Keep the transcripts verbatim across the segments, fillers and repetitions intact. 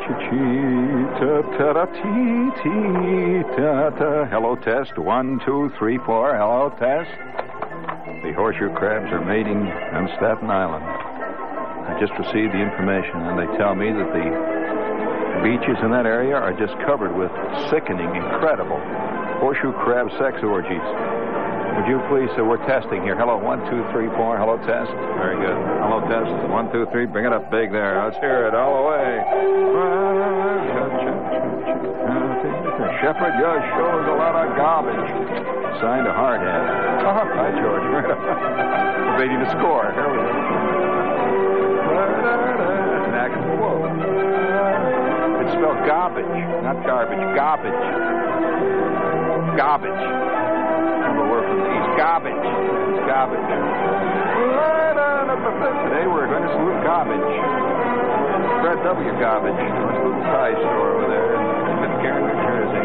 Hello, test. One, two, three, four. Hello, test. The horseshoe crabs are mating on Staten Island. I just received the information, and they tell me that the beaches in that area are just covered with sickening, incredible horseshoe crab sex orgies. Would you please, uh, we're testing here. Hello, one, two, three, four. Hello, test. Very good. Hello, test. One, two, three. Bring it up big there. Let's hear it all the way. Shepherd, your show's a lot of garbage. Signed a hardhead. Oh, hi, George. We're waiting to score. Here we go. That's an actual quote. It's spelled garbage, not garbage. Garbage. Garbage. We're from the East. Garbage. It's garbage. Today we're going to salute garbage. Fred W. Garbage. Nice little tie store over there in Pitcairn, New Jersey.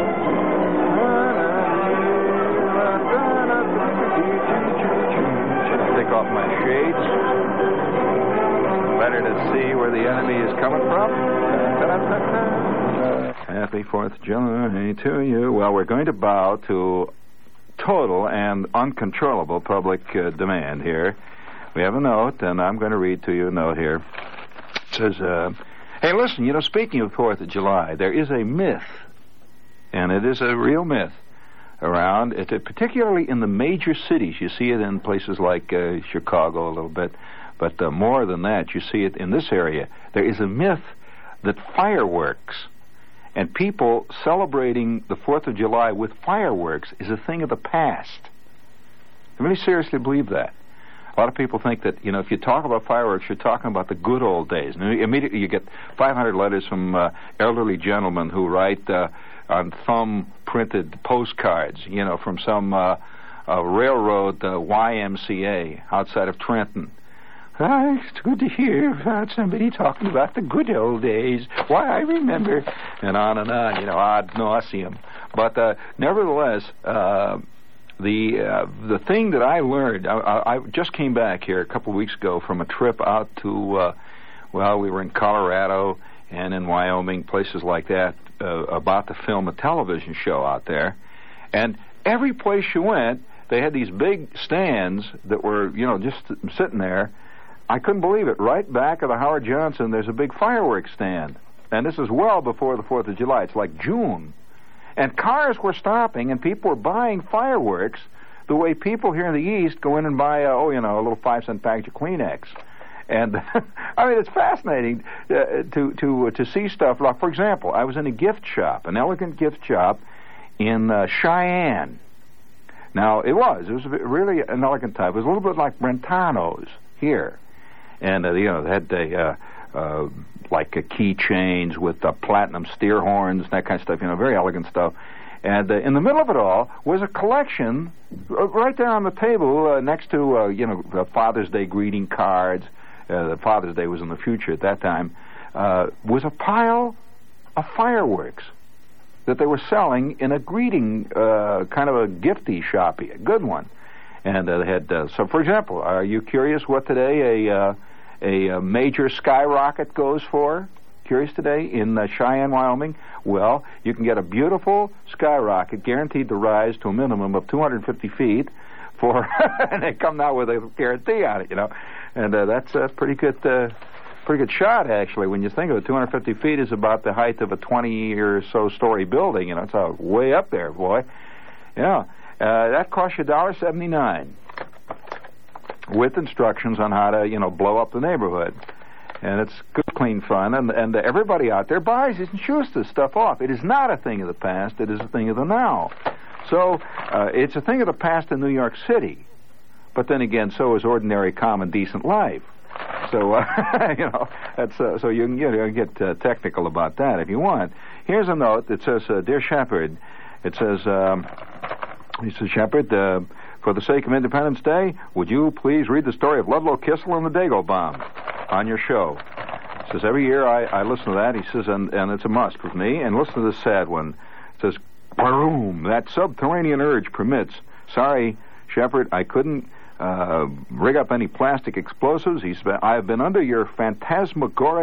Take off my shades. Better to see where the enemy is coming from. Happy fourth of July to you. Well, we're going to bow to total and uncontrollable public uh, demand here. We have a note, and I'm going to read to you a note here. It says, uh, hey, listen, you know, speaking of fourth of July, there is a myth, and it is a real myth, around, it, particularly in the major cities. You see it in places like uh, Chicago a little bit, but uh, more than that, you see it in this area. There is a myth that fireworks and people celebrating the fourth of July with fireworks is a thing of the past. I really seriously believe that. A lot of people think that, you know, if you talk about fireworks, you're talking about the good old days. And immediately you get five hundred letters from uh, elderly gentlemen who write uh, on thumb-printed postcards, you know, from some uh, uh, railroad uh, Y M C A outside of Trenton. Ah, it's good to hear about somebody talking about the good old days. Why, I remember, and on and on, you know, ad nauseum. But uh, nevertheless, uh, the uh, the thing that I learned, I, I just came back here a couple of weeks ago from a trip out to, uh, well, we were in Colorado and in Wyoming, places like that, uh, about to film a television show out there. And every place you went, they had these big stands that were, you know, just sitting there. I couldn't believe it. Right back of the Howard Johnson, there's a big fireworks stand. And this is well before the fourth of July. It's like June. And cars were stopping, and people were buying fireworks the way people here in the East go in and buy, uh, oh, you know, a little five-cent package of Kleenex. And, I mean, it's fascinating uh, to to uh, to see stuff. Like, for example, I was in a gift shop, an elegant gift shop in uh, Cheyenne. Now, it was. It was really an elegant type. It was a little bit like Brentano's here. And, uh, you know, they had the, uh, uh, like, uh, keychains with uh, platinum steer horns, that kind of stuff, you know, very elegant stuff. And uh, in the middle of it all was a collection uh, right there on the table uh, next to, uh, you know, uh, Father's Day greeting cards. Uh, the Father's Day was in the future at that time. Uh, was a pile of fireworks that they were selling in a greeting, uh, kind of a gifty shoppy, a good one. And uh, they had, uh, so for example, are you curious what today a, uh, a, a major skyrocket goes for? Curious today in uh, Cheyenne, Wyoming? Well, you can get a beautiful skyrocket guaranteed to rise to a minimum of two hundred fifty feet for, and they come out with a guarantee on it, you know. And uh, that's a pretty good, uh, pretty good shot, actually. When you think of it, two hundred fifty feet is about the height of a twenty or so story building, you know. It's uh, way up there, boy. Yeah. Uh, that costs you one dollar seventy-nine with instructions on how to, you know, blow up the neighborhood. And it's good, clean fun, and and everybody out there buys it and shoots this stuff off. It is not a thing of the past. It is a thing of the now. So uh, it's a thing of the past in New York City. But then again, so is ordinary, common, decent life. So, uh, you know, that's uh, so you can you know, get uh, technical about that if you want. Here's a note that says, uh, Dear Shepherd, it says, um, he says, Shepherd, uh, for the sake of Independence Day, would you please read the story of Ludlow Kissel and the Dago Bomb on your show? He says, every year I, I listen to that. He says, and, and it's a must with me. And listen to this sad one. It says, boom, that subterranean urge permits. Sorry, Shepherd, I couldn't uh, rig up any plastic explosives. He's been, I've been under your phantasmagoric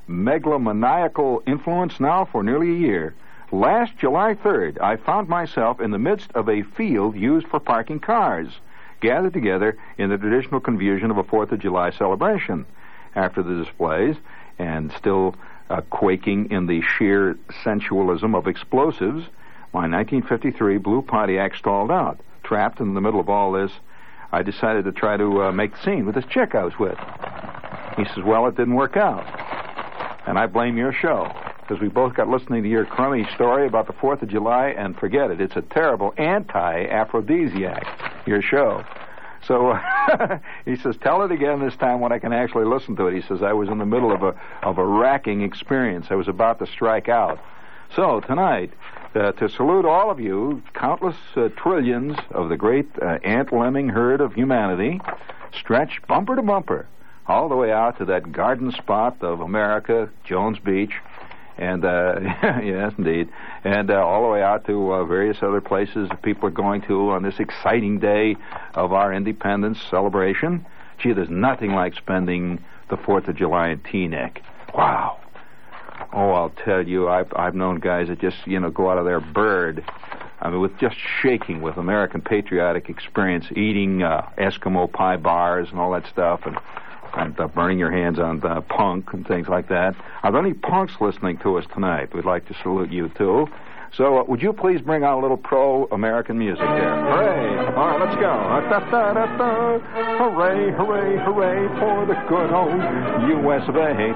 megalomaniacal influence now for nearly a year. Last July third, I found myself in the midst of a field used for parking cars, gathered together in the traditional confusion of a fourth of July celebration. After the displays, and still uh, quaking in the sheer sensualism of explosives, my nineteen fifty-three blue Pontiac stalled out. Trapped in the middle of all this, I decided to try to uh, make the scene with this chick I was with. He says, well, it didn't work out. And I blame your show, because we both got listening to your crummy story about the fourth of July, and forget it. It's a terrible anti-aphrodisiac, your show. So uh, he says, tell it again this time when I can actually listen to it. He says, I was in the middle of a of a racking experience. I was about to strike out. So tonight, uh, to salute all of you, countless uh, trillions of the great uh, ant-lemming herd of humanity, stretch bumper to bumper, all the way out to that garden spot of America, Jones Beach, and, uh, yes, indeed, and uh, all the way out to uh, various other places that people are going to on this exciting day of our independence celebration. Gee, there's nothing like spending the fourth of July in Teaneck. Wow. Oh, I'll tell you, I've, I've known guys that just, you know, go out of their bird, I mean, with just shaking with American patriotic experience, eating uh, Eskimo pie bars and all that stuff, and and uh, burning your hands on uh, punk and things like that. Are there any punks listening to us tonight? We'd like to salute you, too. So uh, would you please bring out a little pro-American music there? Hooray! All right, let's go. Da-da-da-da. Hooray, hooray, hooray for the good old U S of A.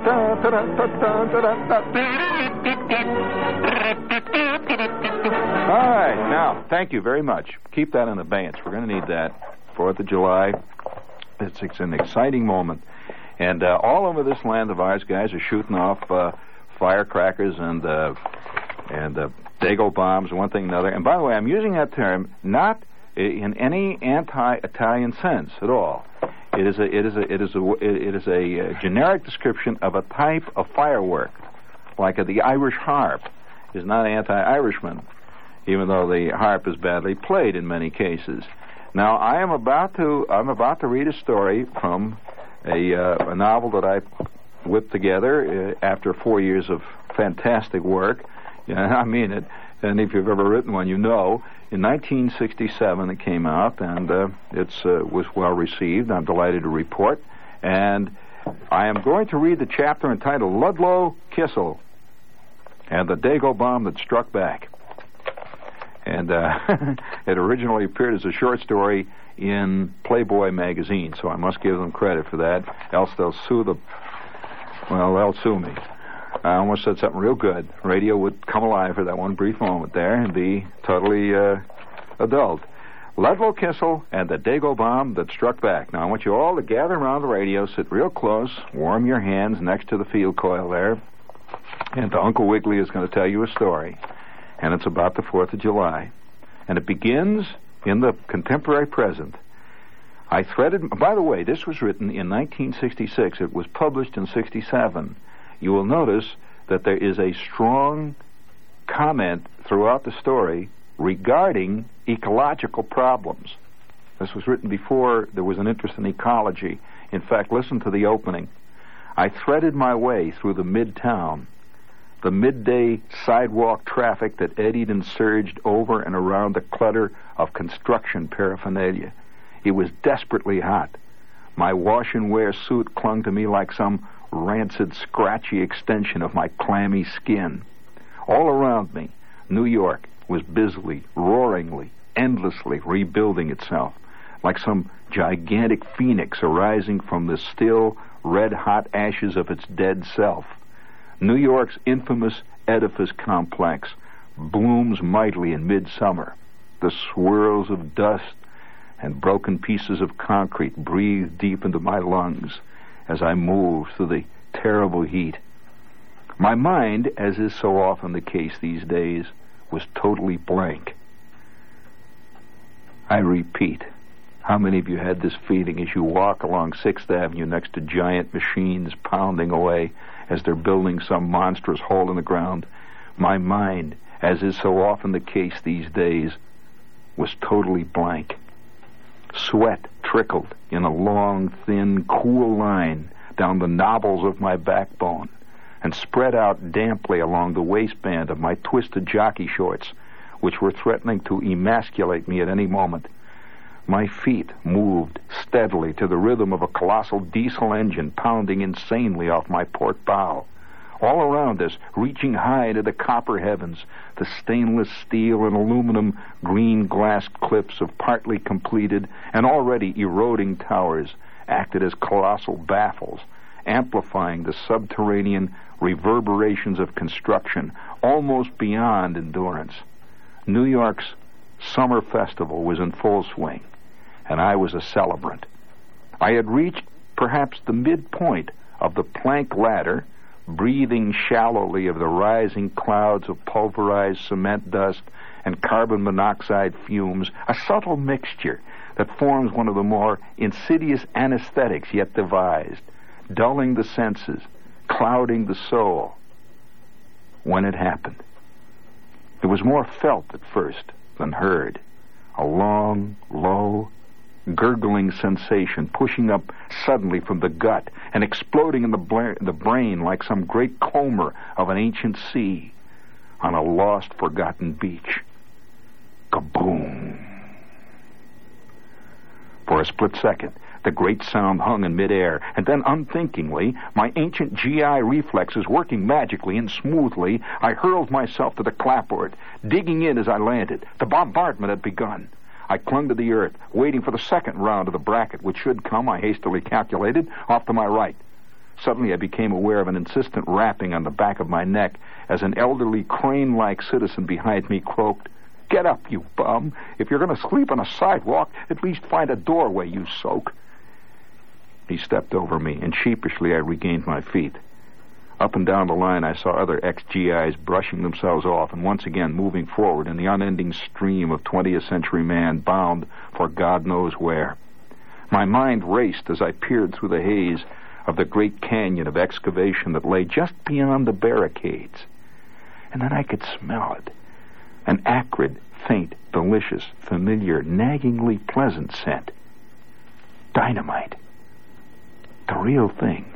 All right, now, thank you very much. Keep that in abeyance. We're going to need that. fourth of July. It's, it's an exciting moment. And uh, all over this land of ours, guys are shooting off uh, firecrackers and uh, and uh, Dago bombs, one thing and another. And by the way, I'm using that term not in any anti-Italian sense at all. It is a it is a it is a it is a uh, generic description of a type of firework, like uh, the Irish harp is not anti-Irishman, even though the harp is badly played in many cases. Now, I am about to I'm about to read a story from a, uh, a novel that I whipped together uh, after four years of fantastic work. Yeah, I mean it. And if you've ever written one, you know. In nineteen sixty-seven, it came out, and uh, it uh, was well received. I'm delighted to report. And I am going to read the chapter entitled Ludlow Kissel and the Dago Bomb That Struck Back. And uh, it originally appeared as a short story in Playboy magazine, so I must give them credit for that, else they'll sue the... Well, they'll sue me. I almost said something real good. Radio would come alive for that one brief moment there and be totally uh, adult. Ludlow Kissel and the Dago Bomb That Struck Back. Now, I want you all to gather around the radio, sit real close, warm your hands next to the field coil there, and Uncle Wiggily is going to tell you a story. And it's about the fourth of July. And it begins in the contemporary present. I threaded... By the way, this was written in nineteen sixty-six. It was published in sixty-seven. You will notice that there is a strong comment throughout the story regarding ecological problems. This was written before there was an interest in ecology. In fact, listen to the opening. I threaded my way through the midtown, the midday sidewalk traffic that eddied and surged over and around the clutter of construction paraphernalia. It was desperately hot. My wash-and-wear suit clung to me like some rancid, scratchy extension of my clammy skin. All around me, New York was busily, roaringly, endlessly rebuilding itself, like some gigantic phoenix arising from the still, red-hot ashes of its dead self. New York's infamous edifice complex blooms mightily in midsummer. The swirls of dust and broken pieces of concrete breathe deep into my lungs as I move through the terrible heat. My mind, as is so often the case these days, was totally blank. I repeat, how many of you had this feeling as you walk along Sixth Avenue next to giant machines pounding away as they're building some monstrous hole in the ground? My mind, as is so often the case these days, was totally blank. Sweat trickled in a long, thin, cool line down the knobbles of my backbone. and spread out damply along the waistband of my twisted jockey shorts, which were threatening to emasculate me at any moment. My feet moved steadily to the rhythm of a colossal diesel engine pounding insanely off my port bow. All around us, reaching high into the copper heavens, the stainless steel and aluminum green glass cliffs of partly completed and already eroding towers acted as colossal baffles, amplifying the subterranean reverberations of construction almost beyond endurance. New York's summer festival was in full swing, and I was a celebrant. I had reached perhaps the midpoint of the plank ladder, breathing shallowly of the rising clouds of pulverized cement dust and carbon monoxide fumes, a subtle mixture that forms one of the more insidious anesthetics yet devised, dulling the senses, clouding the soul. When it happened, it was more felt at first than heard. A long, low, gurgling sensation pushing up suddenly from the gut and exploding in the, bla- the brain like some great comber of an ancient sea on a lost, forgotten beach. Kaboom! For a split second, the great sound hung in midair, and then unthinkingly, my ancient G I reflexes working magically and smoothly, I hurled myself to the clapboard, digging in as I landed. The bombardment had begun. I clung to the earth, waiting for the second round of the bracket, which should come, I hastily calculated, off to my right. Suddenly I became aware of an insistent rapping on the back of my neck as an elderly crane-like citizen behind me croaked, "Get up, you bum. If you're going to sleep on a sidewalk, at least find a doorway, you soak." He stepped over me, and sheepishly I regained my feet. Up and down the line, I saw other ex-G Is brushing themselves off and once again moving forward in the unending stream of twentieth century man bound for God knows where. My mind raced as I peered through the haze of the great canyon of excavation that lay just beyond the barricades. And then I could smell it. An acrid, faint, delicious, familiar, naggingly pleasant scent. Dynamite. The real thing.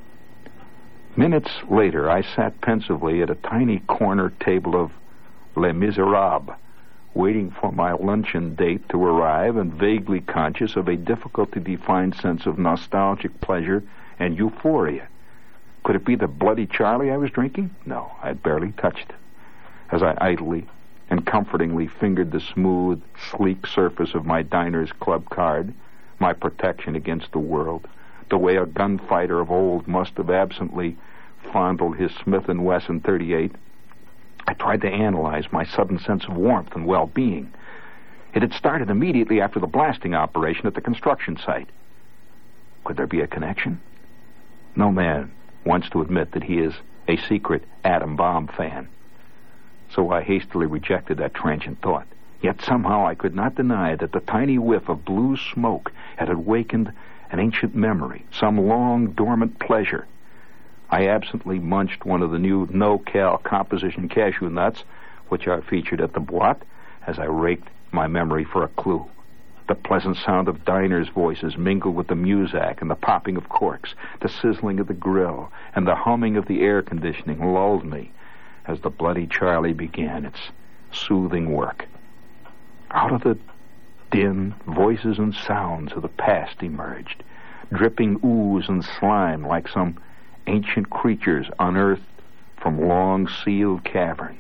Minutes later, I sat pensively at a tiny corner table of Les Miserables, waiting for my luncheon date to arrive and vaguely conscious of a difficult-to-define sense of nostalgic pleasure and euphoria. Could it be the Bloody Charlie I was drinking? No, I had barely touched it. As I idly and comfortingly fingered the smooth, sleek surface of my diner's club card, my protection against the world, the way a gunfighter of old must have absently fondled his Smith and Wesson thirty-eight, I tried to analyze my sudden sense of warmth and well-being. It had started immediately after the blasting operation at the construction site. Could there be a connection? No man wants to admit that he is a secret atom bomb fan. So I hastily rejected that transient thought. Yet somehow I could not deny that the tiny whiff of blue smoke had awakened an ancient memory, some long, dormant pleasure. I absently munched one of the new no-cal composition cashew nuts, which are featured at the Boîte, as I raked my memory for a clue. The pleasant sound of diners' voices mingled with the muzak and the popping of corks, the sizzling of the grill, and the humming of the air conditioning lulled me as the Bloody Charlie began its soothing work. Out of the din, voices and sounds of the past emerged, dripping ooze and slime like some ancient creatures unearthed from long-sealed caverns.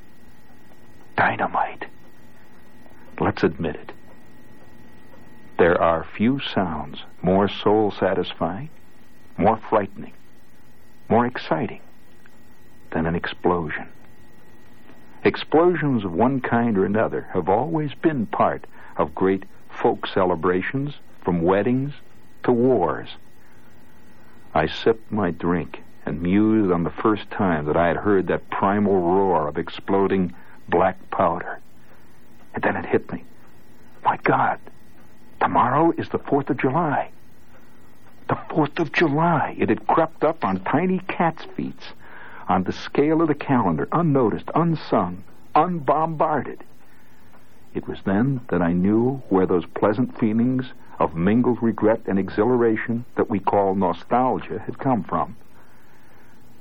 Dynamite. Let's admit it. There are few sounds more soul-satisfying, more frightening, more exciting than an explosion. Explosions of one kind or another have always been part of great folk celebrations, from weddings to wars. I sipped my drink and mused on the first time that I had heard that primal roar of exploding black powder. And then it hit me. My God, tomorrow is the fourth of July. The fourth of July. It had crept up on tiny cat's feet, on the scale of the calendar, unnoticed, unsung, unbombarded. It was then that I knew where those pleasant feelings of mingled regret and exhilaration that we call nostalgia had come from.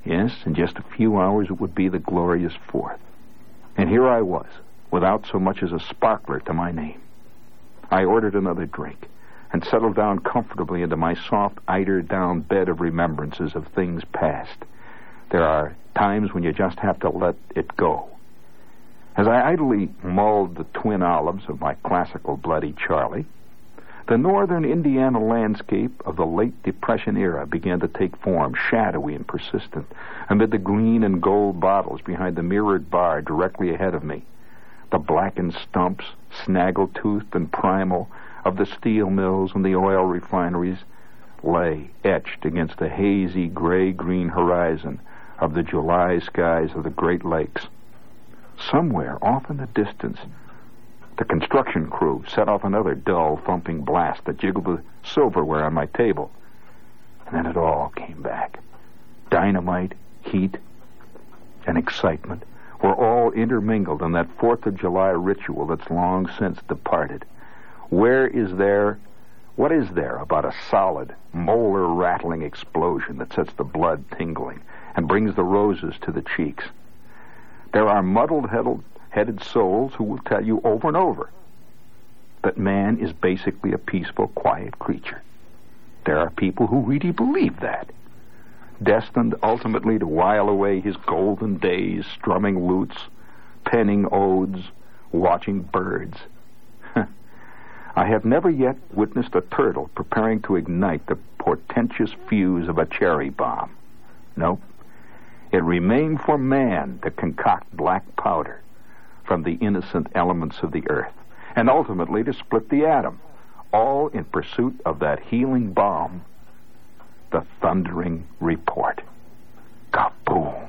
Yes, in just a few hours it would be the glorious Fourth. And here I was, without so much as a sparkler to my name. I ordered another drink and settled down comfortably into my soft, eider-down bed of remembrances of things past. There are times when you just have to let it go. As I idly mulled the twin olives of my classical Bloody Charlie, the northern Indiana landscape of the late Depression era began to take form, shadowy and persistent, amid the green and gold bottles behind the mirrored bar directly ahead of me. The blackened stumps, snaggle-toothed and primal, of the steel mills and the oil refineries lay etched against the hazy gray-green horizon of the July skies of the Great Lakes. Somewhere off in the distance, the construction crew set off another dull, thumping blast that jiggled the silverware on my table. And then it all came back. Dynamite, heat, and excitement were all intermingled in that Fourth of July ritual that's long since departed. Where is there, what is there about a solid, molar-rattling explosion that sets the blood tingling and brings the roses to the cheeks? There are muddled-headed souls who will tell you over and over that man is basically a peaceful, quiet creature. There are people who really believe that, destined ultimately to while away his golden days strumming lutes, penning odes, watching birds. I have never yet witnessed a turtle preparing to ignite the portentous fuse of a cherry bomb. Nope. It remained for man to concoct black powder from the innocent elements of the earth, and ultimately to split the atom, all in pursuit of that healing bomb, the thundering report. Kaboom!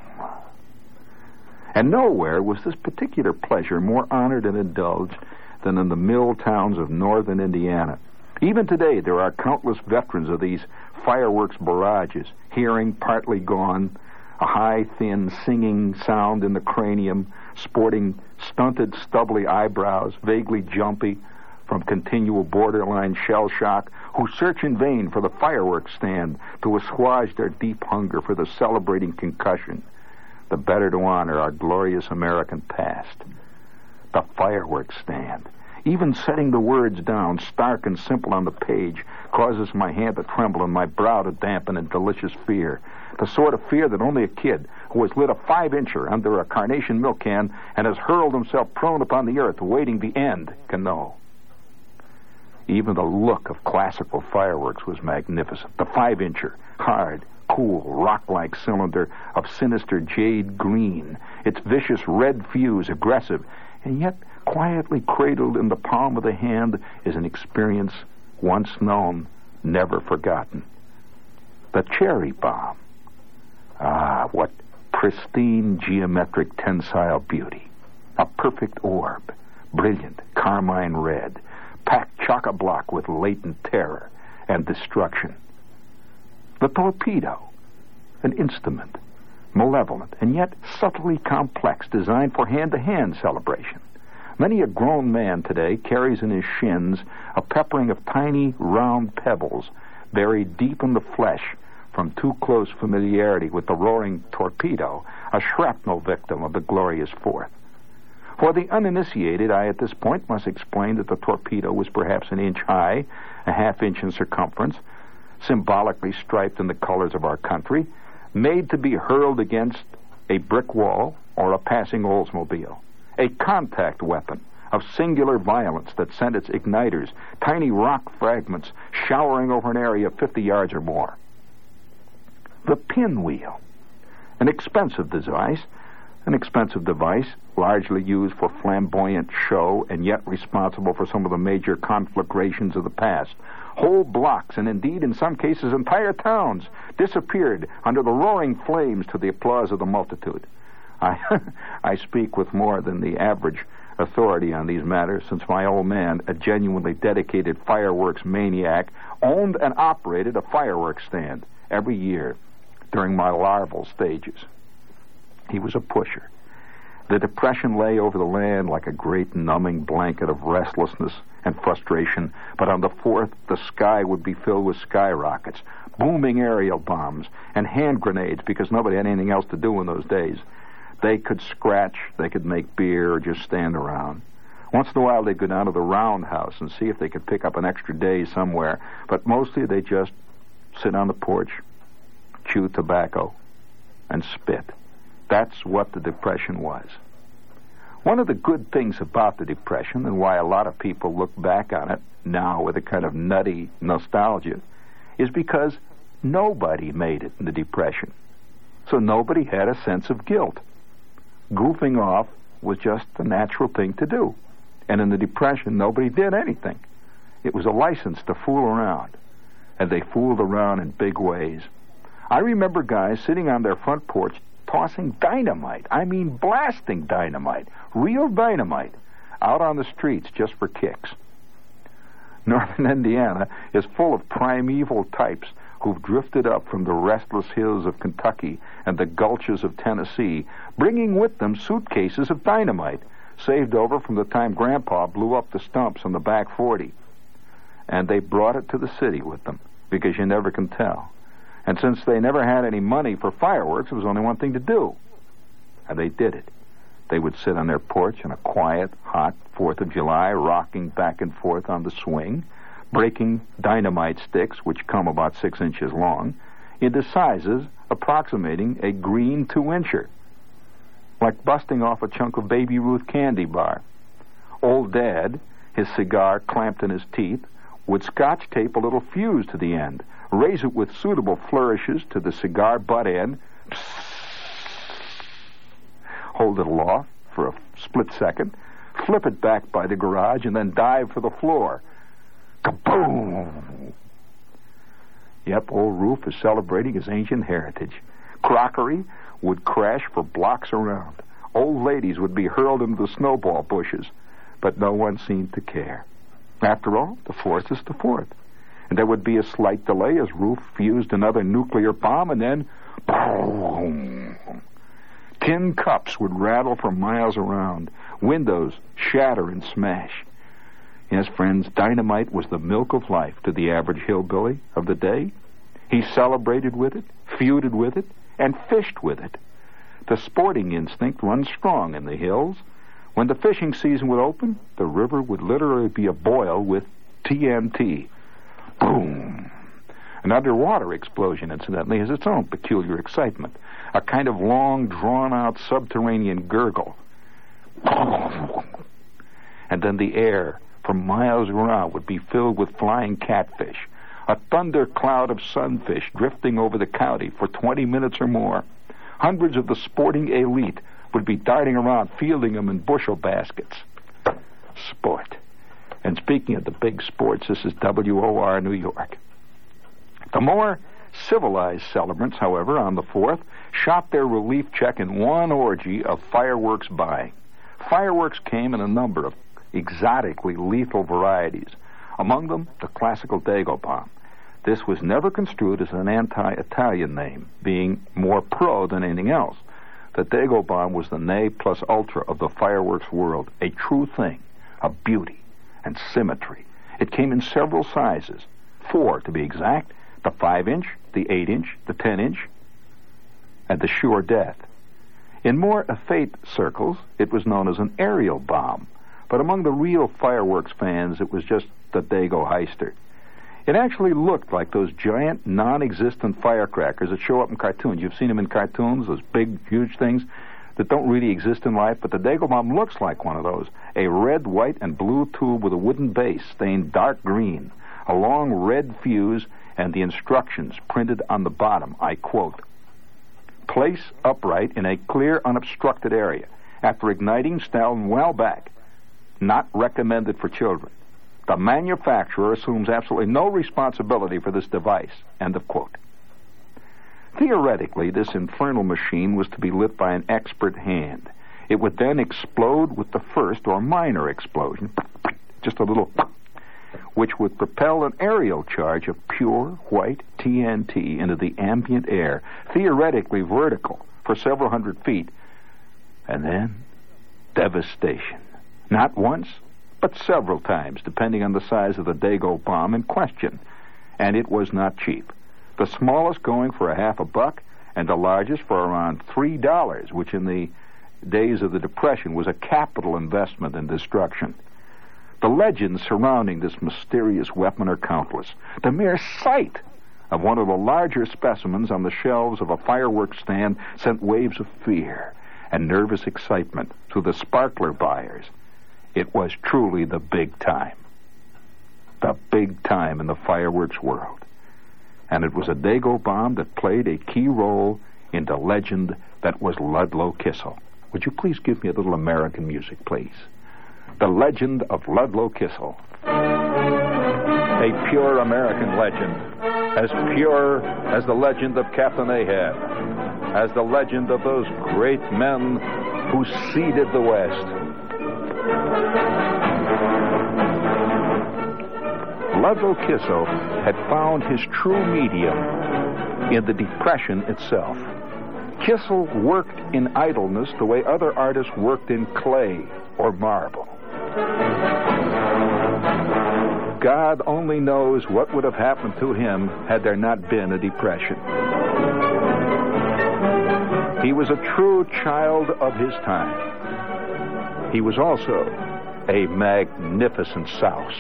And nowhere was this particular pleasure more honored and indulged than in the mill towns of northern Indiana. Even today, there are countless veterans of these fireworks barrages, hearing partly gone, a high, thin, singing sound in the cranium, sporting stunted, stubbly eyebrows, vaguely jumpy from continual borderline shell shock, who search in vain for the fireworks stand to assuage their deep hunger for the celebrating concussion, the better to honor our glorious American past. The fireworks stand. Even setting the words down, stark and simple on the page, causes my hand to tremble and my brow to dampen in delicious fear. The sort of fear that only a kid who has lit a five-incher under a carnation milk can and has hurled himself prone upon the earth, awaiting the end, can know. Even the look of classical fireworks was magnificent. The five-incher, hard, cool, rock-like cylinder of sinister jade green, its vicious red fuse aggressive, and yet quietly cradled in the palm of the hand, is an experience once known, never forgotten. The cherry bomb. Ah, what pristine geometric tensile beauty. A perfect orb, brilliant carmine red, packed chock-a-block with latent terror and destruction. The torpedo, an instrument, malevolent and yet subtly complex, designed for hand-to-hand celebration. Many a grown man today carries in his shins a peppering of tiny, round pebbles buried deep in the flesh from too close familiarity with the roaring torpedo, a shrapnel victim of the glorious Fourth. For the uninitiated, I at this point must explain that the torpedo was perhaps an inch high, a half inch in circumference, symbolically striped in the colors of our country, made to be hurled against a brick wall or a passing Oldsmobile. A contact weapon of singular violence that sent its igniters, tiny rock fragments, showering over an area of fifty yards or more. The pinwheel, an expensive device, an expensive device largely used for flamboyant show and yet responsible for some of the major conflagrations of the past. Whole blocks, and indeed in some cases entire towns, disappeared under the roaring flames to the applause of the multitude. I, I speak with more than the average authority on these matters, since my old man, a genuinely dedicated fireworks maniac, owned and operated a fireworks stand every year during my larval stages. He was a pusher. The depression lay over the land like a great numbing blanket of restlessness and frustration, but on the fourth, the sky would be filled with skyrockets, booming aerial bombs, and hand grenades because nobody had anything else to do in those days. They could scratch, they could make beer, or just stand around. Once in a while, they'd go down to the roundhouse and see if they could pick up an extra day somewhere. But mostly, they just sit on the porch, chew tobacco, and spit. That's what the Depression was. One of the good things about the Depression, and why a lot of people look back on it now with a kind of nutty nostalgia, is because nobody made it in the Depression. So nobody had a sense of guilt. Goofing off was just the natural thing to do. And in the Depression, nobody did anything. It was a license to fool around. And they fooled around in big ways. I remember guys sitting on their front porch tossing dynamite. I mean blasting dynamite. Real dynamite. Out on the streets just for kicks. Northern Indiana is full of primeval types who've drifted up from the restless hills of Kentucky and the gulches of Tennessee, bringing with them suitcases of dynamite, saved over from the time Grandpa blew up the stumps on the back forty. And they brought it to the city with them, because you never can tell. And since they never had any money for fireworks, there was only one thing to do. And they did it. They would sit on their porch on a quiet, hot fourth of July, rocking back and forth on the swing, breaking dynamite sticks, which come about six inches long, into sizes approximating a green two-incher, like busting off a chunk of Baby Ruth candy bar. Old Dad, his cigar clamped in his teeth, would scotch tape a little fuse to the end, raise it with suitable flourishes to the cigar butt end, hold it aloft for a split second, flip it back by the garage, and then dive for the floor. Kaboom! Yep, old Roof is celebrating his ancient heritage. Crockery would crash for blocks around. Old ladies would be hurled into the snowball bushes, but no one seemed to care. After all, the fourth is the fourth. And there would be a slight delay as Roof fused another nuclear bomb, and then boom! Tin cups would rattle for miles around. Windows shatter and smash. Yes, friends, dynamite was the milk of life to the average hillbilly of the day. He celebrated with it, feuded with it, and fished with it. The sporting instinct runs strong in the hills. When the fishing season would open, the river would literally be aboil with T N T. Boom! An underwater explosion, incidentally, has its own peculiar excitement. A kind of long, drawn-out subterranean gurgle. And then the air for miles around would be filled with flying catfish. A thunder cloud of sunfish drifting over the county for twenty minutes or more. Hundreds of the sporting elite would be darting around, fielding them in bushel baskets. Sport. And speaking of the big sports, this is W O R New York. The more civilized celebrants, however, on the fourth, shot their relief check in one orgy of fireworks buying. Fireworks came in a number of exotically lethal varieties. Among them, the classical Dago bomb. This was never construed as an anti-Italian name, being more pro than anything else. The Dago bomb was the ne plus ultra of the fireworks world, a true thing, a beauty and symmetry. It came in several sizes, four to be exact, the five-inch, the eight-inch, the ten-inch, and the sure death. In more effete circles, it was known as an aerial bomb, but among the real fireworks fans, it was just the Dago Heister. It actually looked like those giant, non-existent firecrackers that show up in cartoons. You've seen them in cartoons, those big, huge things that don't really exist in life, but the Dago bomb looks like one of those. A red, white, and blue tube with a wooden base stained dark green, a long red fuse, and the instructions printed on the bottom. I quote, "Place upright in a clear, unobstructed area. After igniting, stand well back. Not recommended for children. The manufacturer assumes absolutely no responsibility for this device." End of quote. Theoretically, this infernal machine was to be lit by an expert hand. It would then explode with the first or minor explosion, just a little, which would propel an aerial charge of pure white T N T into the ambient air, theoretically vertical, for several hundred feet. And then, devastation. Not once, but several times, depending on the size of the Dago bomb in question. And it was not cheap. the smallest going for a half a buck, and the largest for around three dollars, which in the days of the Depression was a capital investment in destruction. The legends surrounding this mysterious weapon are countless. The mere sight of one of the larger specimens on the shelves of a fireworks stand sent waves of fear and nervous excitement to the sparkler buyers. It was truly the big time. The big time in the fireworks world. And it was a Dago bomb that played a key role in the legend that was Ludlow Kissel. Would you please give me a little American music, please? The legend of Ludlow Kissel. A pure American legend, as pure as the legend of Captain Ahab, as the legend of those great men who seeded the West. Ludlow Kissel had found his true medium in the Depression itself. Kissel worked in idleness the way other artists worked in clay or marble. God only knows what would have happened to him had there not been a Depression. He was a true child of his time. He was also a magnificent souse.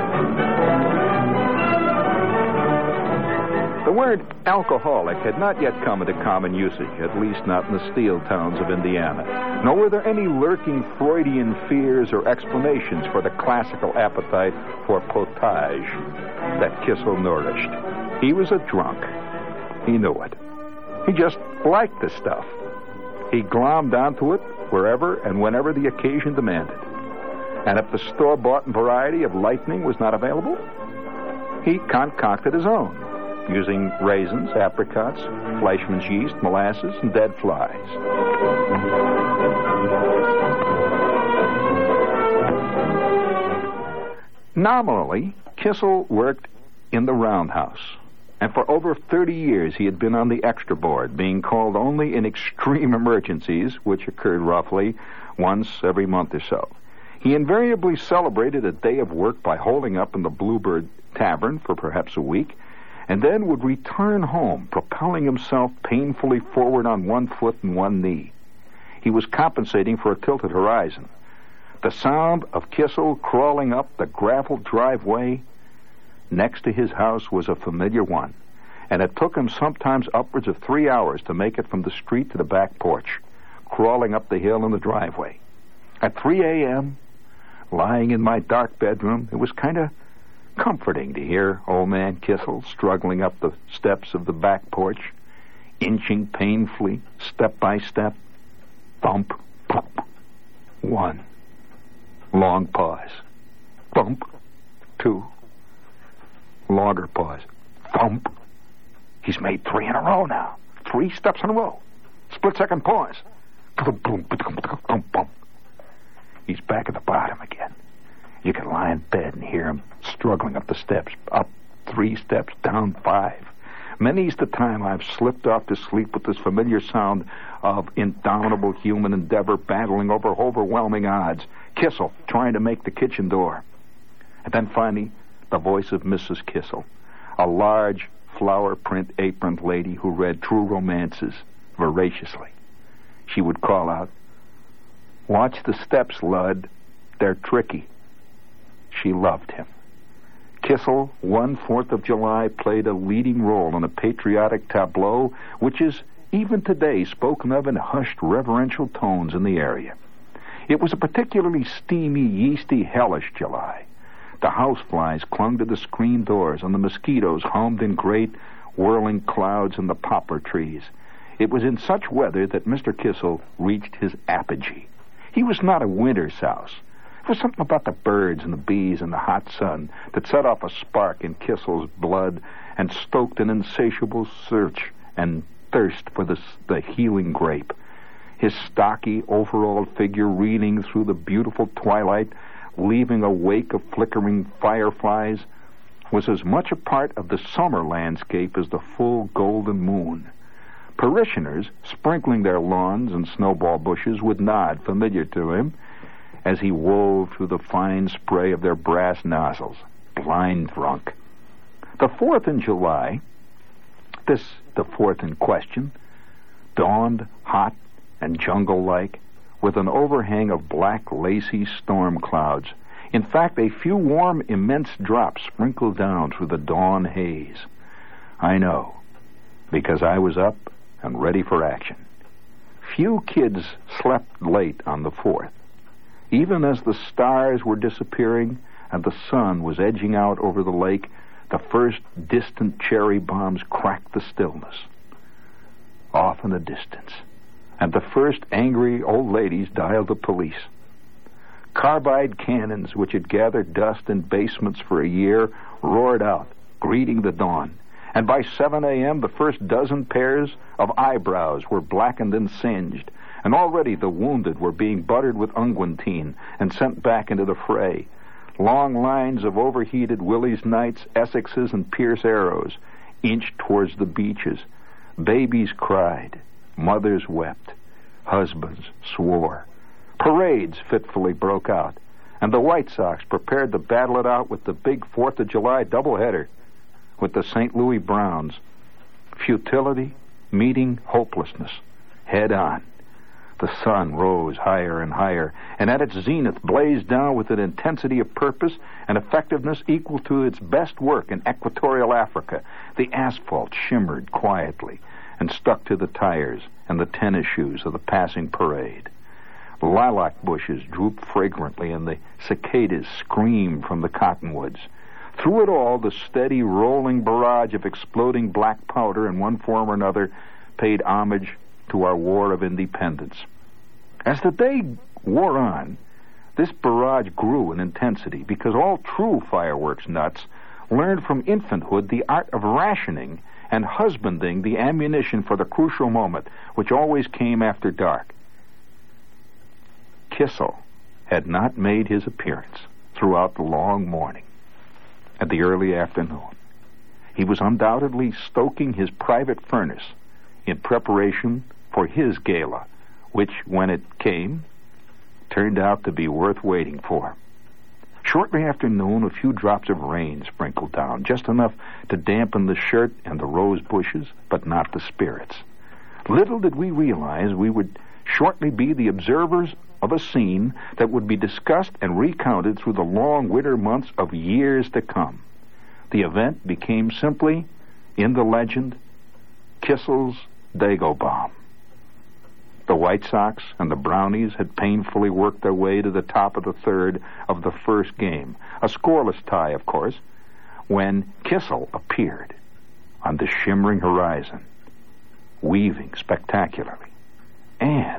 The word alcoholic had not yet come into common usage, at least not in the steel towns of Indiana. Nor were there any lurking Freudian fears or explanations for the classical appetite for potage that Kissel nourished. He was a drunk. He knew it. He just liked the stuff. He glommed onto it wherever and whenever the occasion demanded. And if the store-bought variety of lightning was not available, he concocted his own, using raisins, apricots, Fleischmann's yeast, molasses, and dead flies. Nominally, Kissel worked in the roundhouse, and for over thirty years he had been on the extra board, being called only in extreme emergencies, which occurred roughly once every month or so. He invariably celebrated a day of work by holding up in the Bluebird Tavern for perhaps a week, and then would return home, propelling himself painfully forward on one foot and one knee. He was compensating for a tilted horizon. The sound of Kissel crawling up the gravel driveway next to his house was a familiar one, and it took him sometimes upwards of three hours to make it from the street to the back porch, crawling up the hill in the driveway. At three a.m., lying in my dark bedroom, it was kind of comforting to hear old man Kissel struggling up the steps of the back porch, inching painfully, step by step. Bump, bump. One. Long pause. Bump. Two. Longer pause. Thump. He's made three in a row now. Three steps in a row. Split second pause. He's back at the bottom again. You can lie in bed and hear him struggling up the steps. Up three steps, down five. Many's the time I've slipped off to sleep with this familiar sound of indomitable human endeavor battling over overwhelming odds. Kissel trying to make the kitchen door. And then finally, the voice of Missus Kissel, a large flower print aproned lady who read true romances voraciously. She would call out, "Watch the steps, Lud. They're tricky." She loved him. Kissel, one Fourth of July, played a leading role in a patriotic tableau which is even today spoken of in hushed reverential tones in the area. It was a particularly steamy, yeasty, hellish July. The houseflies clung to the screen doors, and the mosquitoes hummed in great, whirling clouds in the poplar trees. It was in such weather that Mister Kissel reached his apogee. He was not a winter souse. There was something about the birds and the bees and the hot sun that set off a spark in Kissel's blood and stoked an insatiable search and thirst for the, the healing grape. His stocky, overalled figure reeling through the beautiful twilight, leaving a wake of flickering fireflies, was as much a part of the summer landscape as the full golden moon. Parishioners, sprinkling their lawns and snowball bushes, would nod familiar to him as he wove through the fine spray of their brass nozzles, blind drunk. The Fourth in July This, the fourth in question, dawned hot and jungle-like, with an overhang of black, lacy storm clouds. In fact, a few warm, immense drops sprinkled down through the dawn haze. I know, because I was up and ready for action. Few kids slept late on the fourth. Even as the stars were disappearing and the sun was edging out over the lake, the first distant cherry bombs cracked the stillness. Off in the distance, and the first angry old ladies dialed the police. Carbide cannons, which had gathered dust in basements for a year, roared out, greeting the dawn. And by seven a.m., the first dozen pairs of eyebrows were blackened and singed, and already the wounded were being buttered with unguentine and sent back into the fray. Long lines of overheated Willie's Knights, Essexes, and Pierce arrows inched towards the beaches. Babies cried. Mothers wept. Husbands swore. Parades fitfully broke out, and the White Sox prepared to battle it out with the big Fourth of July doubleheader with the Saint Louis Browns. Futility meeting hopelessness head on. The sun rose higher and higher, and at its zenith blazed down with an intensity of purpose and effectiveness equal to its best work in equatorial Africa. The asphalt shimmered quietly and stuck to the tires and the tennis shoes of the passing parade. Lilac bushes drooped fragrantly, and the cicadas screamed from the cottonwoods. Through it all, the steady, rolling barrage of exploding black powder in one form or another paid homage to our war of independence. As the day wore on, this barrage grew in intensity because all true fireworks nuts learned from infanthood the art of rationing and husbanding the ammunition for the crucial moment, which always came after dark. Kissel had not made his appearance throughout the long morning and the early afternoon. He was undoubtedly stoking his private furnace in preparation for his gala, which, when it came, turned out to be worth waiting for. Shortly after noon, a few drops of rain sprinkled down, just enough to dampen the shirt and the rose bushes, but not the spirits. Little did we realize we would shortly be the observers of a scene that would be discussed and recounted through the long winter months of years to come. The event became simply, in the legend, Kissel's Dago Bomb. The White Sox and the Brownies had painfully worked their way to the top of the third of the first game, a scoreless tie, of course, when Kissel appeared on the shimmering horizon, weaving spectacularly, and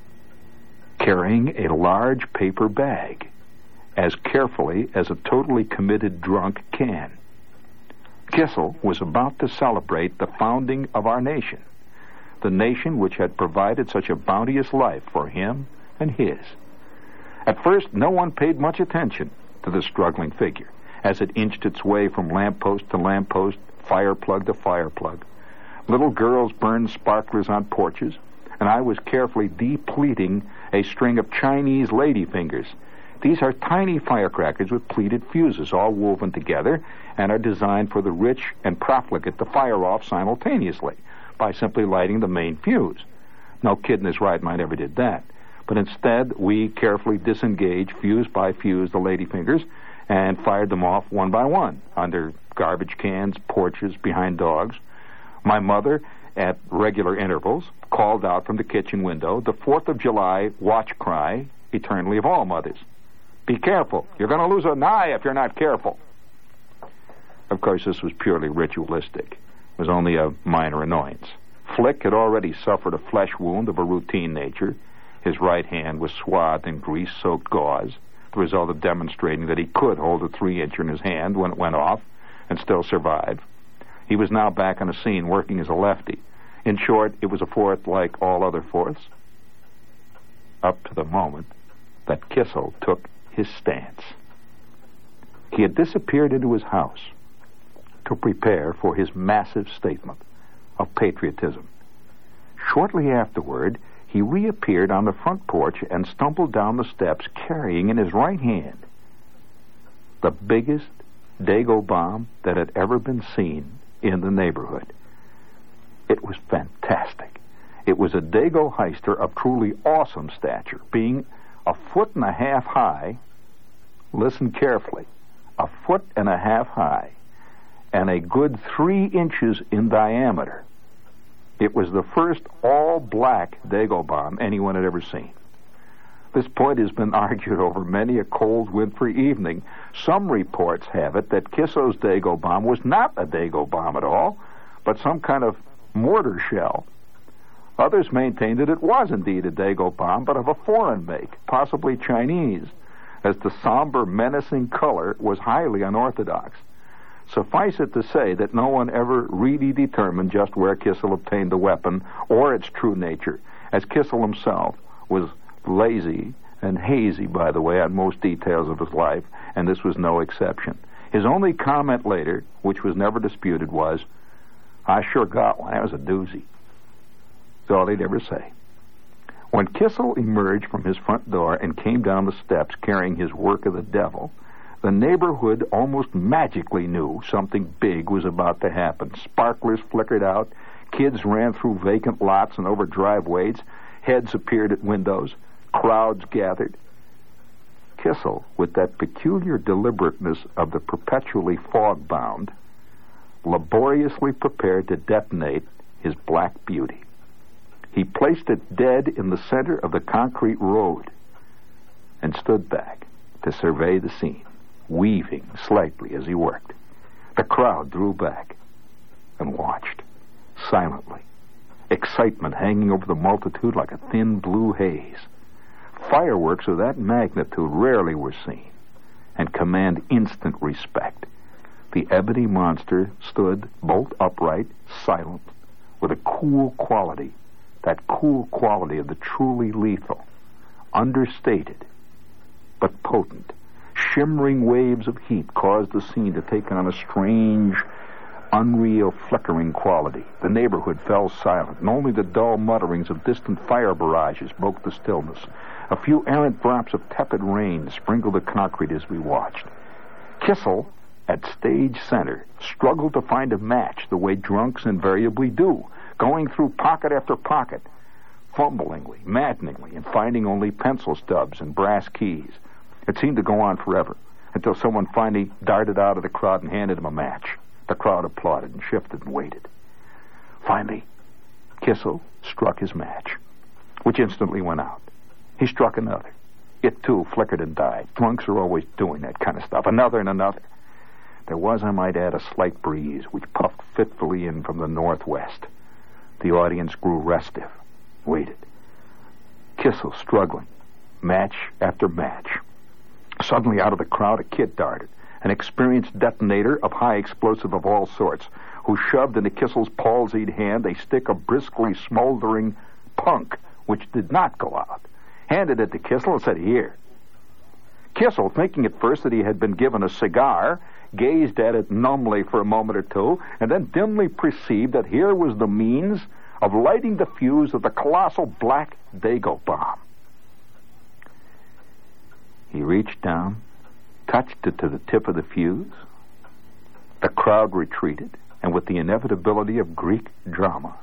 carrying a large paper bag, as carefully as a totally committed drunk can. Kissel was about to celebrate the founding of our nation, the nation which had provided such a bounteous life for him and his. At first, no one paid much attention to the struggling figure as it inched its way from lamppost to lamppost, fire plug to fire plug. Little girls burned sparklers on porches, and I was carefully depleting a string of Chinese ladyfingers. These are tiny firecrackers with pleated fuses, all woven together, and are designed for the rich and profligate to fire off simultaneously by simply lighting the main fuse. No kid in his right mind ever did that. But instead, we carefully disengaged fuse by fuse the ladyfingers and fired them off one by one under garbage cans, porches, behind dogs. My mother, at regular intervals, called out from the kitchen window the Fourth of July watch cry, eternally of all mothers. Be careful. You're going to lose an eye if you're not careful. Of course, this was purely ritualistic. It was only a minor annoyance. Flick had already suffered a flesh wound of a routine nature. His right hand was swathed in grease-soaked gauze, the result of demonstrating that he could hold a three-incher in his hand when it went off and still survive. He was now back on the scene working as a lefty. In short, it was a fourth like all other fourths, up to the moment that Kissel took his stance. He had disappeared into his house to prepare for his massive statement of patriotism. Shortly afterward, he reappeared on the front porch and stumbled down the steps carrying in his right hand the biggest Dago bomb that had ever been seen in the neighborhood. It was fantastic. It was a Dago Heister of truly awesome stature, being a foot and a half high. Listen carefully. A foot and a half high and a good three inches in diameter. It was the first all-black Dago bomb anyone had ever seen. This point has been argued over many a cold, wintry evening. Some reports have it that Kisso's Dago bomb was not a Dago bomb at all, but some kind of mortar shell. Others maintained that it was indeed a Dago bomb, but of a foreign make, possibly Chinese, as the somber, menacing color was highly unorthodox. Suffice it to say that no one ever really determined just where Kissel obtained the weapon or its true nature, as Kissel himself was lazy and hazy, by the way, on most details of his life, and this was no exception. His only comment later, which was never disputed, was, "I sure got one. That was a doozy." That's all he'd ever say. When Kissel emerged from his front door and came down the steps carrying his work of the devil, the neighborhood almost magically knew something big was about to happen. Sparklers flickered out, kids ran through vacant lots and over driveways, heads appeared at windows, crowds gathered. Kissel, with that peculiar deliberateness of the perpetually fog-bound, laboriously prepared to detonate his black beauty. He placed it dead in the center of the concrete road and stood back to survey the scene, weaving slightly as he worked. The crowd drew back and watched, silently, excitement hanging over the multitude like a thin blue haze. Fireworks of that magnitude rarely were seen and command instant respect. The ebony monster stood bolt upright, silent, with a cool quality, that cool quality of the truly lethal, understated but potent. Shimmering waves of heat caused the scene to take on a strange, unreal, flickering quality. The neighborhood fell silent, and only the dull mutterings of distant fire barrages broke the stillness. A few errant drops of tepid rain sprinkled the concrete as we watched. Kissel, at stage center, struggled to find a match the way drunks invariably do, going through pocket after pocket, fumblingly, maddeningly, and finding only pencil stubs and brass keys. It seemed to go on forever, until someone finally darted out of the crowd and handed him a match. The crowd applauded and shifted and waited. Finally, Kissel struck his match, which instantly went out. He struck another. It, too, flickered and died. Drunks are always doing that kind of stuff. Another and another. There was, I might add, a slight breeze which puffed fitfully in from the northwest. The audience grew restive, waited. Kissel struggling, match after match. Suddenly, out of the crowd, a kid darted, an experienced detonator of high explosive of all sorts, who shoved into Kissel's palsied hand a stick of briskly smoldering punk, which did not go out, handed it to Kissel and said, "Here." Kissel, thinking at first that he had been given a cigar, gazed at it numbly for a moment or two, and then dimly perceived that here was the means of lighting the fuse of the colossal black Dago bomb. He reached down, touched it to the tip of the fuse. The crowd retreated, and with the inevitability of Greek drama,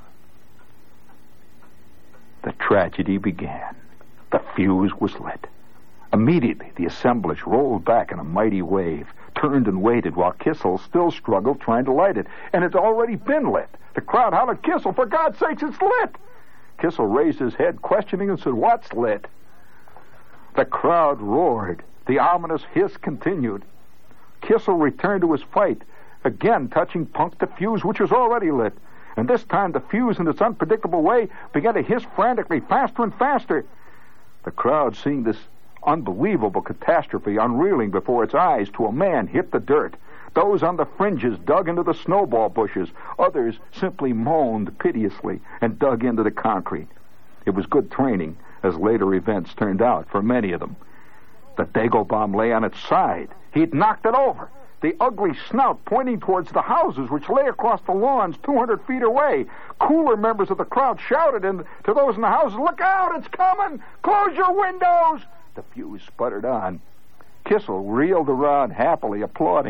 the tragedy began. The fuse was lit. Immediately, the assemblage rolled back in a mighty wave, turned and waited while Kissel still struggled trying to light it. And it's already been lit. The crowd hollered, "Kissel, for God's sakes, it's lit!" Kissel raised his head, questioning, and said, "What's lit?" The crowd roared. The ominous hiss continued. Kissel returned to his fight, again touching punk the fuse, which was already lit. And this time the fuse, in its unpredictable way, began to hiss frantically, faster and faster. The crowd, seeing this unbelievable catastrophe unreeling before its eyes, to a man hit the dirt. Those on the fringes dug into the snowball bushes. Others simply moaned piteously and dug into the concrete. It was good training, as later events turned out, for many of them. The Dago bomb lay on its side. He'd knocked it over, the ugly snout pointing towards the houses which lay across the lawns two hundred feet away. Cooler members of the crowd shouted in, to those in the houses, "Look out, it's coming! Close your windows!" The fuse sputtered on. Kissel reeled around happily, applauding it.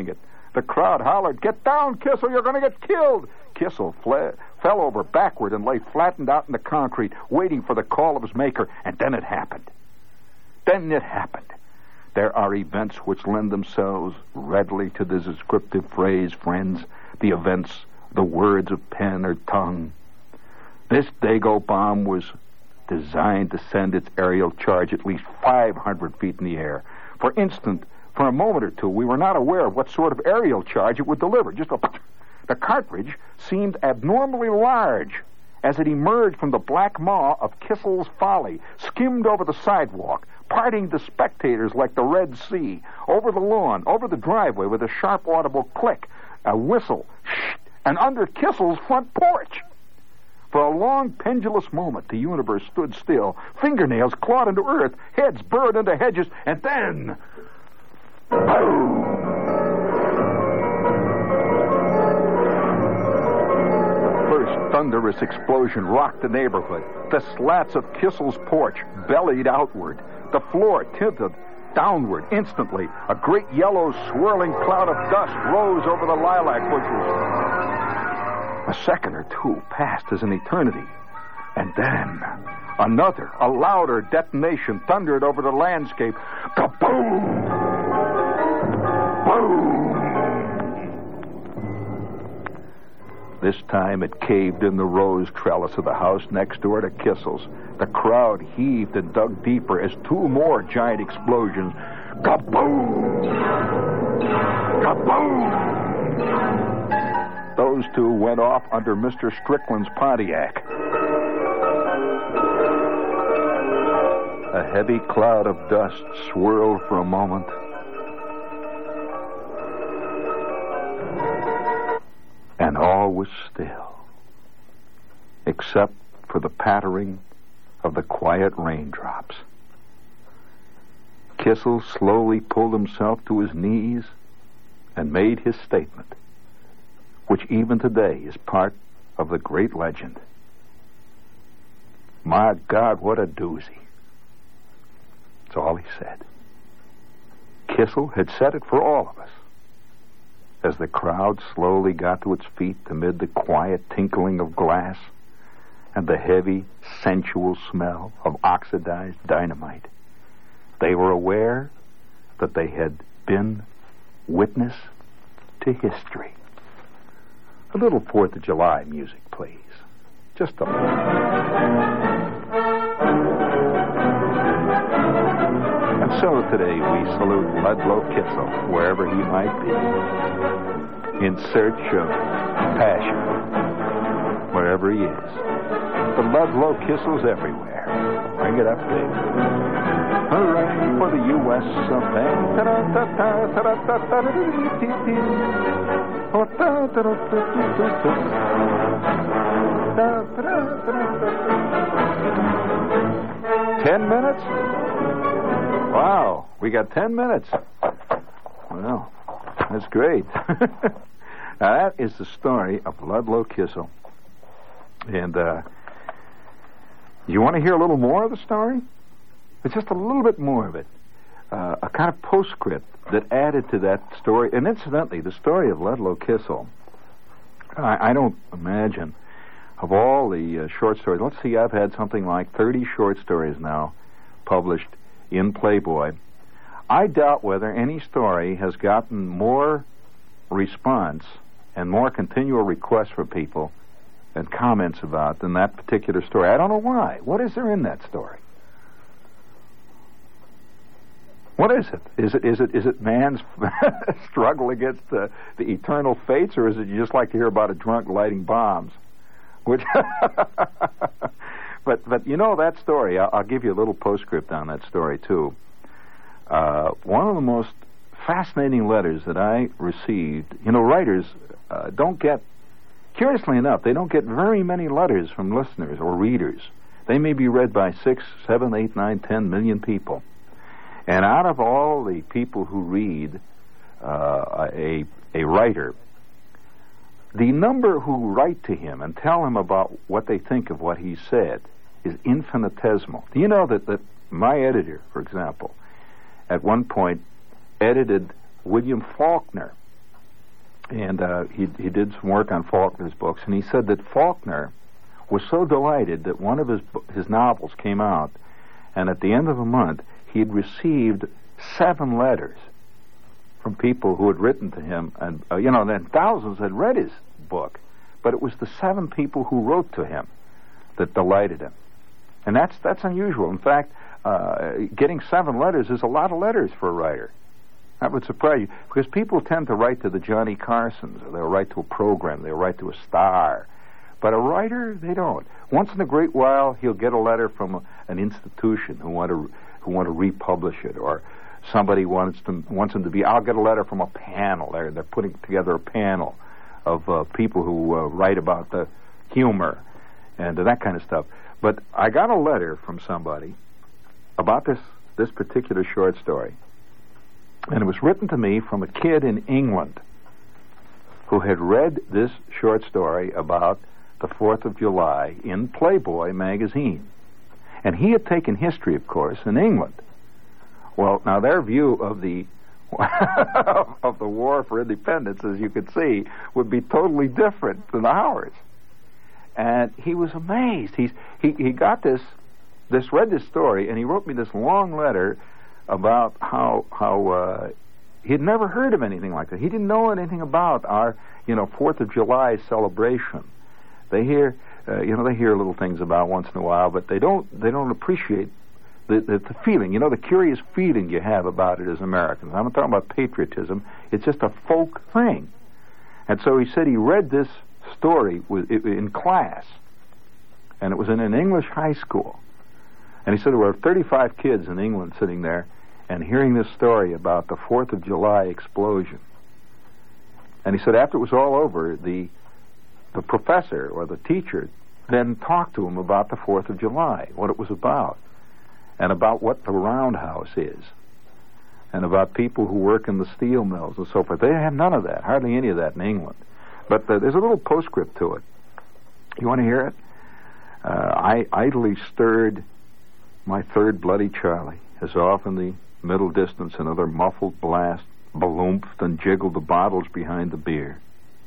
The crowd hollered, "Get down, Kissel, you're going to get killed!" Kissel fled, fell over backward and lay flattened out in the concrete, waiting for the call of his maker, and then it happened. Then it happened. There are events which lend themselves readily to the descriptive phrase, friends, the events, the words of pen or tongue. This Dago bomb was designed to send its aerial charge at least five hundred feet in the air. For instant, for a moment or two, we were not aware of what sort of aerial charge it would deliver. Just a... The cartridge seemed abnormally large as it emerged from the black maw of Kissel's Folly, skimmed over the sidewalk, parting the spectators like the Red Sea, over the lawn, over the driveway with a sharp audible click, a whistle, shh, and under Kissel's front porch. For a long, pendulous moment, the universe stood still, fingernails clawed into earth, heads burrowed into hedges, and then... boom! Thunderous explosion rocked the neighborhood. The slats of Kissel's porch bellied outward. The floor tilted downward instantly. A great yellow swirling cloud of dust rose over the lilac bushes. A second or two passed as an eternity. And then another, a louder detonation thundered over the landscape. Kaboom! Boom! This time it caved in the rose trellis of the house next door to Kissel's. The crowd heaved and dug deeper as two more giant explosions. Kaboom! Kaboom! Those two went off under Mister Strickland's Pontiac. A heavy cloud of dust swirled for a moment. And all was still, except for the pattering of the quiet raindrops. Kissel slowly pulled himself to his knees and made his statement, which even today is part of the great legend. My God, what a doozy. That's all he said. Kissel had said it for all of us. As the crowd slowly got to its feet amid the quiet tinkling of glass and the heavy, sensual smell of oxidized dynamite, they were aware that they had been witness to history. A little Fourth of July music, please. Just a little. And so today we salute Ludlow Kissel, wherever he might be, in search of passion, wherever he is. The Ludlow Kissel's everywhere. Bring it up, Dave. Hooray for the U S of A. Ten minutes? Wow, we got ten minutes. Well, that's great. Now, that is the story of Ludlow Kissel. And, uh, you want to hear a little more of the story? It's just a little bit more of it. Uh, a kind of postscript that added to that story. And incidentally, the story of Ludlow Kissel, I, I don't imagine, of all the uh, short stories, let's see, I've had something like thirty short stories now published in Playboy. I doubt whether any story has gotten more response and more continual requests from people and comments about than that particular story. I don't know why. What is there in that story? What is it? Is it is it is it man's struggle against the, the eternal fates, or is it you just like to hear about a drunk lighting bombs? Which, but but you know that story. I'll, I'll give you a little postscript on that story too. Uh, one of the most fascinating letters that I received. You know, writers uh, don't get. Curiously enough, they don't get very many letters from listeners or readers. They may be read by six, seven, eight, nine, ten million people. And out of all the people who read uh, a a writer, the number who write to him and tell him about what they think of what he said is infinitesimal. Do you know that, that my editor, for example, at one point edited William Faulkner and uh, he he did some work on Faulkner's books, and he said that Faulkner was so delighted that one of his his novels came out, and at the end of the month he'd received seven letters from people who had written to him, and uh, you know, then thousands had read his book, but it was the seven people who wrote to him that delighted him, and that's that's unusual. In fact, uh, getting seven letters is a lot of letters for a writer. That would surprise you, because people tend to write to the Johnny Carsons, or they'll write to a program, they'll write to a star. But a writer, they don't. Once in a great while, he'll get a letter from a, an institution who want to who want to republish it, or somebody wants to wants him to be. I'll get a letter from a panel. They're they're putting together a panel of uh, people who uh, write about the humor and uh, that kind of stuff. But I got a letter from somebody about this this particular short story, and it was written to me from a kid in England who had read this short story about the fourth of July in Playboy magazine. And he had taken history, of course, in England. Well, now their view of the of the war for independence, as you could see, would be totally different than ours. And he was amazed. He's, he he got this, this read this story, and he wrote me this long letter about how how uh, he'd never heard of anything like that. He didn't know anything about our, you know, Fourth of July celebration. They hear, uh, you know, they hear little things about once in a while, but they don't, they don't appreciate the, the, the feeling, you know, the curious feeling you have about it as Americans. I'm not talking about patriotism. It's just a folk thing. And so he said he read this story with, in class, and it was in an English high school. And he said there were thirty-five kids in England sitting there and hearing this story about the Fourth of July explosion. And he said after it was all over, the the professor or the teacher then talked to him about the Fourth of July, what it was about, and about what the roundhouse is, and about people who work in the steel mills and so forth. They have none of that, hardly any of that in England. But uh, there's a little postscript to it. You want to hear it? Uh, I idly stirred my third Bloody Charlie, as off in the middle distance another muffled blast baloomphed and jiggled the bottles behind the beer.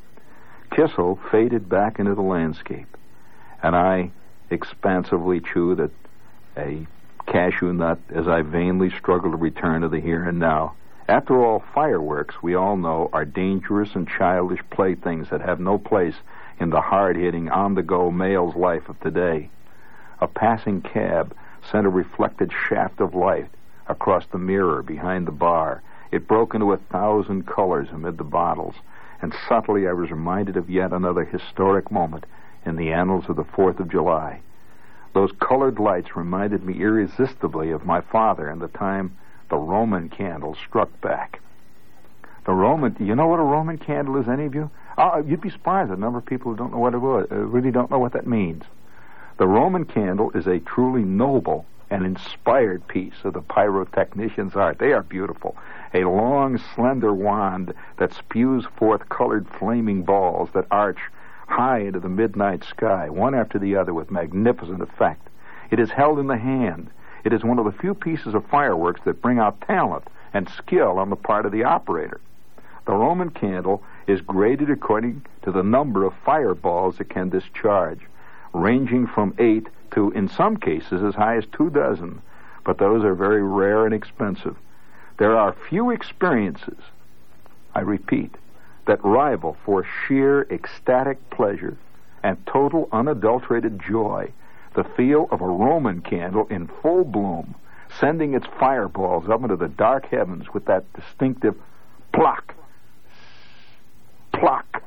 Kissel faded back into the landscape, and I expansively chewed at a cashew nut as I vainly struggled to return to the here and now. After all, fireworks, we all know, are dangerous and childish playthings that have no place in the hard-hitting, on-the-go male's life of today. A passing cab sent a reflected shaft of light across the mirror behind the bar. It broke into a thousand colors amid the bottles, and subtly I was reminded of yet another historic moment in the annals of the Fourth of July. Those colored lights reminded me irresistibly of my father and the time the Roman candle struck back. The Roman, you know what a Roman candle is, any of you? Oh, you'd be surprised at the number of people who don't know what it was, uh, really don't know what that means. The Roman candle is a truly noble and inspired piece of the pyrotechnician's art. They are beautiful. A long, slender wand that spews forth colored flaming balls that arch high into the midnight sky, one after the other with magnificent effect. It is held in the hand. It is one of the few pieces of fireworks that bring out talent and skill on the part of the operator. The Roman candle is graded according to the number of fireballs it can discharge, ranging from eight to, in some cases, as high as two dozen, but those are very rare and expensive. There are few experiences, I repeat, that rival for sheer ecstatic pleasure and total unadulterated joy the feel of a Roman candle in full bloom, sending its fireballs up into the dark heavens with that distinctive plock, plock,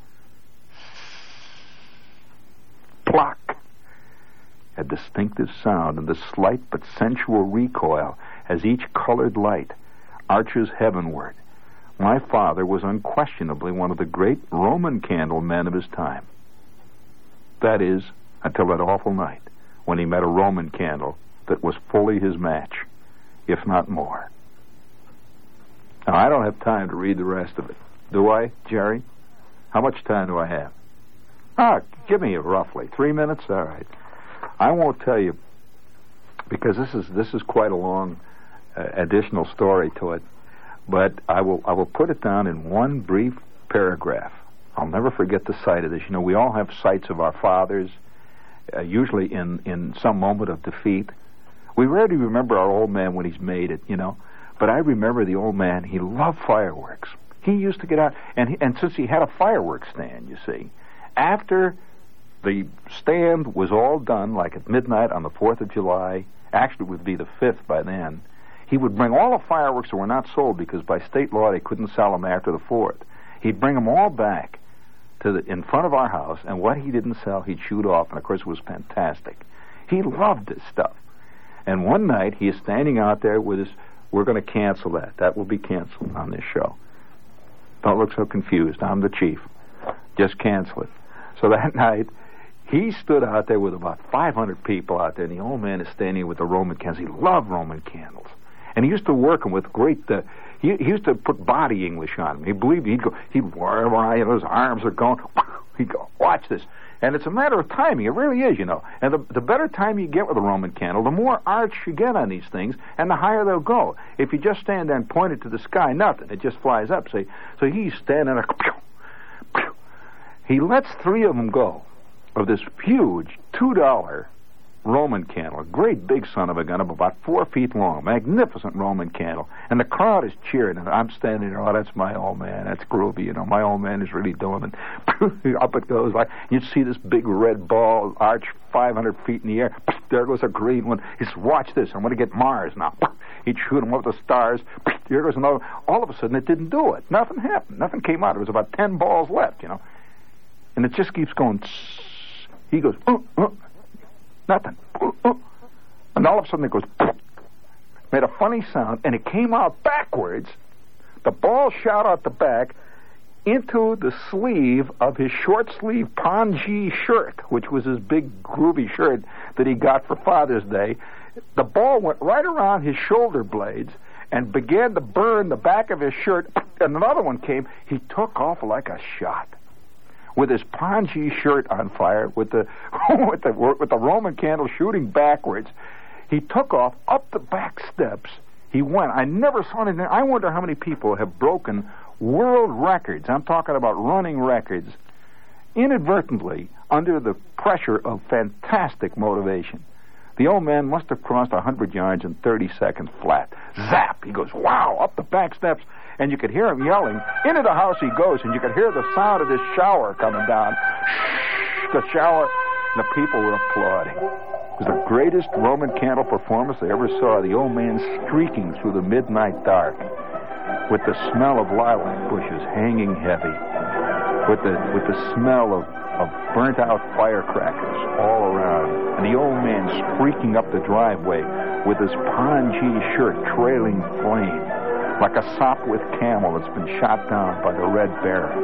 plock. A distinctive sound and the slight but sensual recoil as each colored light arches heavenward. My father was unquestionably one of the great Roman candle men of his time. That is, until that awful night when he met a Roman candle that was fully his match, if not more. Now, I don't have time to read the rest of it. Do I, Jerry? How much time do I have? Ah, give me roughly three minutes? All right. I won't tell you, because this is this is quite a long uh, additional story to it, but I will I will put it down in one brief paragraph. I'll never forget the sight of this. You know, we all have sights of our fathers, uh, usually in, in some moment of defeat. We rarely remember our old man when he's made it, you know. But I remember the old man, he loved fireworks. He used to get out, and he, and since he had a fireworks stand, you see, after the stand was all done, like at midnight on the fourth of July, actually it would be the fifth by then, he would bring all the fireworks that were not sold because by state law they couldn't sell them after the fourth. He'd bring them all back to the in front of our house, and what he didn't sell, he'd shoot off, and of course it was fantastic. He loved this stuff. And one night, he is standing out there with his, we're going to cancel that. That will be canceled on this show. Don't look so confused. I'm the chief. Just cancel it. So that night, he stood out there with about five hundred people out there, and the old man is standing with the Roman candles. He loved Roman candles. And he used to work them with great, uh, he, he used to put body English on them. He believed he'd go, he'd, wherever his arms are going, he'd go, watch this. And it's a matter of timing. It really is, you know. And the, the better time you get with a Roman candle, the more arch you get on these things, and the higher they'll go. If you just stand there and point it to the sky, nothing. It just flies up, see. So he's standing there. Pew, pew. He lets three of them go of this huge two dollar Roman candle, a great big son of a gun of about four feet long, magnificent Roman candle. And the crowd is cheering, and I'm standing there, oh, that's my old man, that's groovy, you know, my old man is really doing it. Up it goes, like, you'd see this big red ball arch five hundred feet in the air. There goes a green one. He says, watch this, I'm going to get Mars now. He'd shoot him up with the stars. Here goes another. All of a sudden, it didn't do it. Nothing happened. Nothing came out. There was about ten balls left, you know. And it just keeps going. He goes, uh, uh. Nothing. And all of a sudden it goes, made a funny sound, and it came out backwards. The ball shot out the back into the sleeve of his short sleeve pongee shirt, which was his big groovy shirt that he got for Father's Day. The ball went right around his shoulder blades and began to burn the back of his shirt, and another one came. He took off like a shot, with his pongee shirt on fire, with the with the with the Roman candle shooting backwards. He took off up the back steps. He went. I never saw anything. I wonder how many people have broken world records. I'm talking about running records, inadvertently under the pressure of fantastic motivation. The old man must have crossed one hundred yards in thirty seconds flat. Zap! He goes, wow, up the back steps. And you could hear him yelling. Into the house he goes, and you could hear the sound of this shower coming down. Shh, the shower. And the people were applauding. It was the greatest Roman candle performance they ever saw. The old man streaking through the midnight dark with the smell of lilac bushes hanging heavy, with the with the smell of, of burnt-out firecrackers all around, and the old man streaking up the driveway with his pongee shirt trailing flame, like a Sopwith camel that's been shot down by the Red Baron.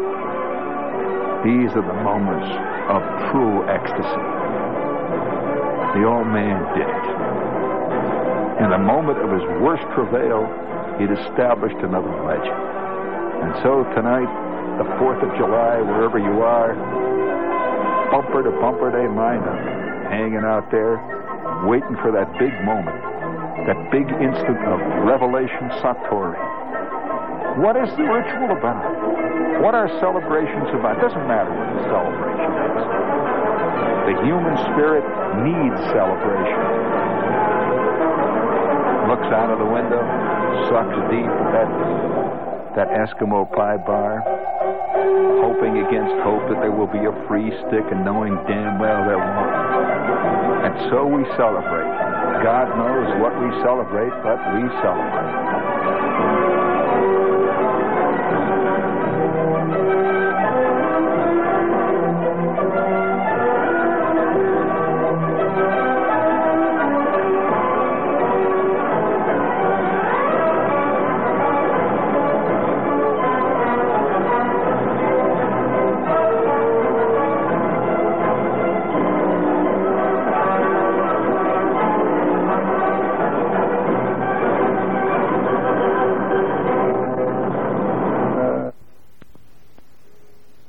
These are the moments of true ecstasy. The old man did it. In the moment of his worst travail, he'd established another legend. And so tonight, the fourth of July, wherever you are, bumper to bumper day lineup, hanging out there, waiting for that big moment, that big instant of revelation satori. What is the ritual about? What are celebrations about? It doesn't matter what the celebration is. The human spirit needs celebration. Looks out of the window, sucks deep at that, that Eskimo pie bar, hoping against hope that there will be a free stick and knowing damn well there won't. And so we celebrate. God knows what we celebrate, but we celebrate.